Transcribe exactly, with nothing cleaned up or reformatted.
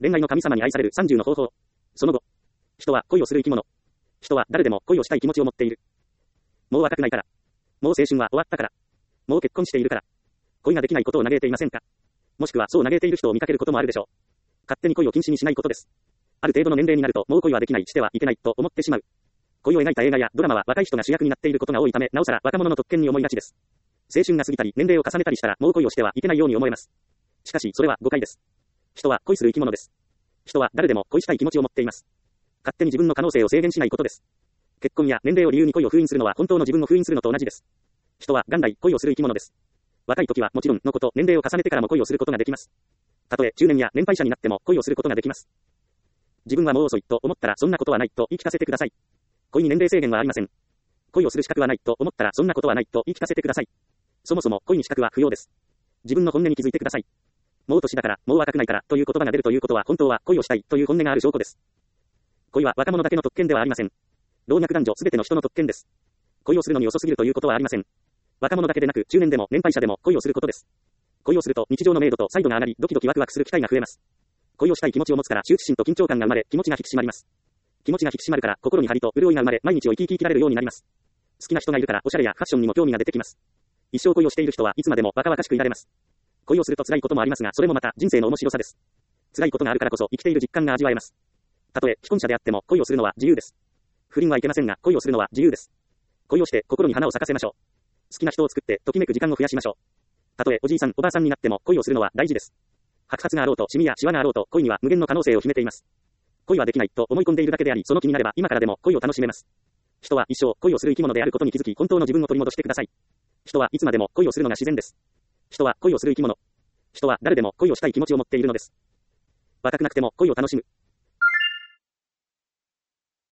恋愛の神様に愛されるさんじゅうの方法。その後。人は恋をする生き物。人は誰でも恋をしたい気持ちを持っている。もう若くないから。もう青春は終わったから。もう結婚しているから。恋ができないことを嘆いていませんか？もしくはそう嘆いている人を見かけることもあるでしょう。勝手に恋を禁止にしないことです。ある程度の年齢になるともう恋はできない、してはいけないと思ってしまう。恋を描いた映画やドラマは若い人が主役になっていることが多いため、なおさら若者の特権に思いがちです。青春が過ぎたり年齢を重ねたりしたらもう恋をしてはいけないように思えます。しかしそれは誤解です。人は恋する生き物です。人は誰でも恋したい気持ちを持っています。勝手に自分の可能性を制限しないことです。結婚や年齢を理由に恋を封印するのは本当の自分を封印するのと同じです。人は元来恋をする生き物です。若い時はもちろんのこと、年齢を重ねてからも恋をすることができます。たとえ中年や年配者になっても恋をすることができます。自分はもう遅いと思ったらそんなことはないと言い聞かせてください。恋に年齢制限はありません。恋をする資格はないと思ったらそんなことはないと言い聞かせてください。そもそも恋に資格は不要です。自分の本音に気づいてください。もう年だから、もう若くないからという言葉が出るということは本当は恋をしたいという本音がある証拠です。恋は若者だけの特権ではありません。老若男女すべての人の特権です。恋をするのに遅すぎるということはありません。若者だけでなく中年でも年配者でも恋をすることです。恋をすると日常の明度と彩度が上がり、ドキドキワクワクする機会が増えます。恋をしたい気持ちを持つから羞恥心と緊張感が生まれ、気持ちが引き締まります。気持ちが引き締まるから心に張りと潤いが生まれ、毎日を生き生き生きられるようになります。好きな人がいるからおしゃれやファッションにも興味が出てきます。一生恋をしている人はいつまでも若々しくいられます。恋をすると辛いこともありますが、それもまた人生の面白さです。辛いことがあるからこそ生きている実感が味わえます。たとえ既婚者であっても恋をするのは自由です。不倫はいけませんが恋をするのは自由です。恋をして心に花を咲かせましょう。好きな人を作ってときめく時間を増やしましょう。たとえおじいさんおばあさんになっても恋をするのは大事です。白髪があろうとシミやシワがあろうと恋には無限の可能性を秘めています。恋はできないと思い込んでいるだけであり、その気になれば今からでも恋を楽しめます。人は一生恋をする生き物であることに気づき、本当の自分を取り戻してください。人はいつまでも恋をするのが自然です。人は恋をする生き物。人は誰でも恋をしたい気持ちを持っているのです。若くなくても恋を楽しむ。